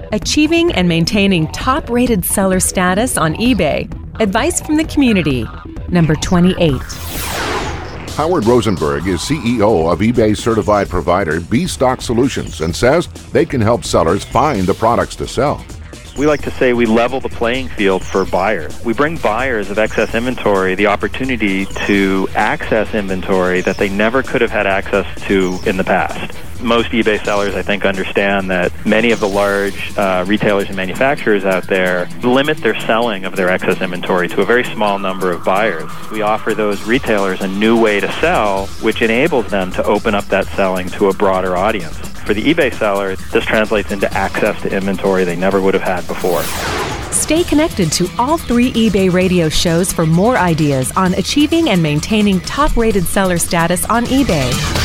Achieving and maintaining top-rated seller status on eBay. Advice from the community. Number 28. Howard Rosenberg is CEO of eBay certified provider B-Stock Solutions and says they can help sellers find the products to sell. We like to say we level the playing field for buyers. We bring buyers of excess inventory the opportunity to access inventory that they never could have had access to in the past. Most eBay sellers, I think, understand that many of the large retailers and manufacturers out there limit their selling of their excess inventory to a very small number of buyers. We offer those retailers a new way to sell, which enables them to open up that selling to a broader audience. For the eBay seller, this translates into access to inventory they never would have had before. Stay connected to all 3 eBay radio shows for more ideas on achieving and maintaining top-rated seller status on eBay.